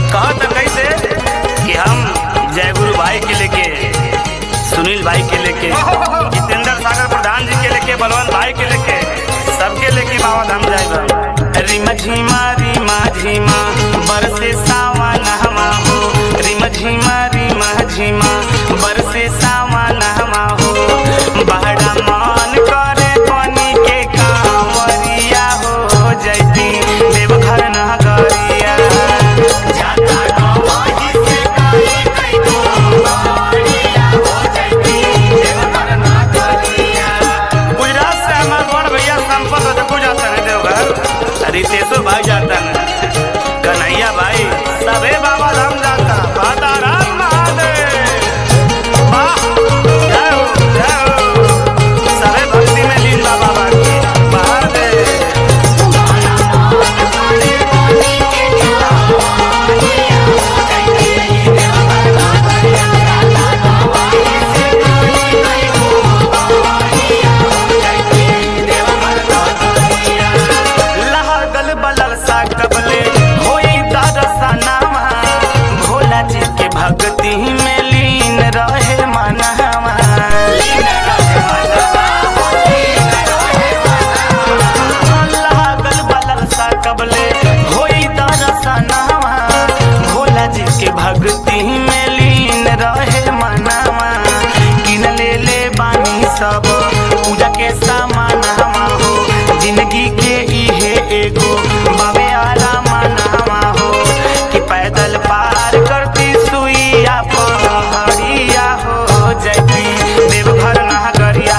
कहा था कैसे कि हम जय गुरु भाई के लेके, सुनील भाई के लेके, जितेंद्र सागर प्रधान जी के लेके, बलवंत भाई के लेके, सबके लेके बाबा धाम जाएगा। रिमा झीमा बरसे सावन हमा हो, रिमा झीमा बरसे सावन हमा हो। बहरा मान करे पानी के कांवरिया हो, जैती देवघर नगरिया। जाता गवाही से कई गोरिया हो, जैती देवघर नगरिया। गुजरात से हमारे बड़ भैया संपत रजकू जाता है देवघर, रितेशो भाई जाता है, कन्हैया भाई, सबे बाबा धाम जाता। राम महादेव, वाह, जय हो, जय हो। सबे भक्ति में लीन बाबा की महादेव। लहगल बलल सा कबले होई दरसनावा, भोला जी के भक्ति में लीन रहे मनवा। लहगल बलल सा कबले होई दरसनावा, भोला जी के भक्ति में लीन रहे मनवा। किन ले बानी सब पूजा के सामान हवा हो, जिंदगी के इहे एगो बाबे आराम नामा हो। कि पैदल पार करती सुइया पहाड़िया हो, जैती देवघर नगरिया।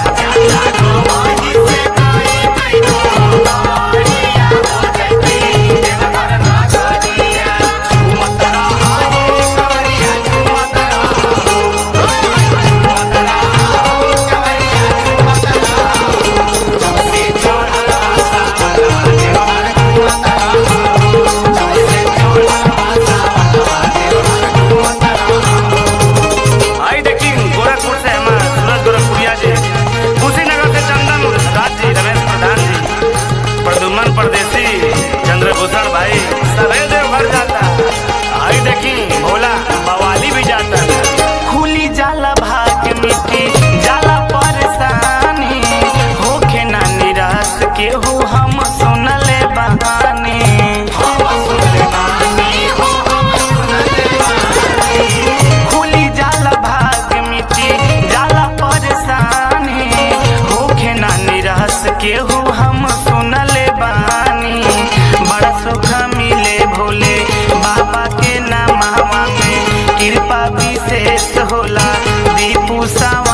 आई देखी गोरखपुर से हमारे सूरज गोरखपुरिया जी, कुशीनगर से चंदन राज जी, रमेश प्रधान जी, प्रदुमन परदेसी, चंद्रभूषण भाई, सभी देवघर जाता। आई देखी भोला बवाली भी जाता। खुली जाला भाग्य मिट्टी जाला परेशानी, होखे ना निराश केहू हम सुनले बहानी। खुली जाला भाग्य मिट्टी जाला परेशानी, होखे ना निराश केहू हम सुनले बानी। बड़ा सुख मिले भोले बाबा के नामवा में, कृपा विशेष होला दीपू सा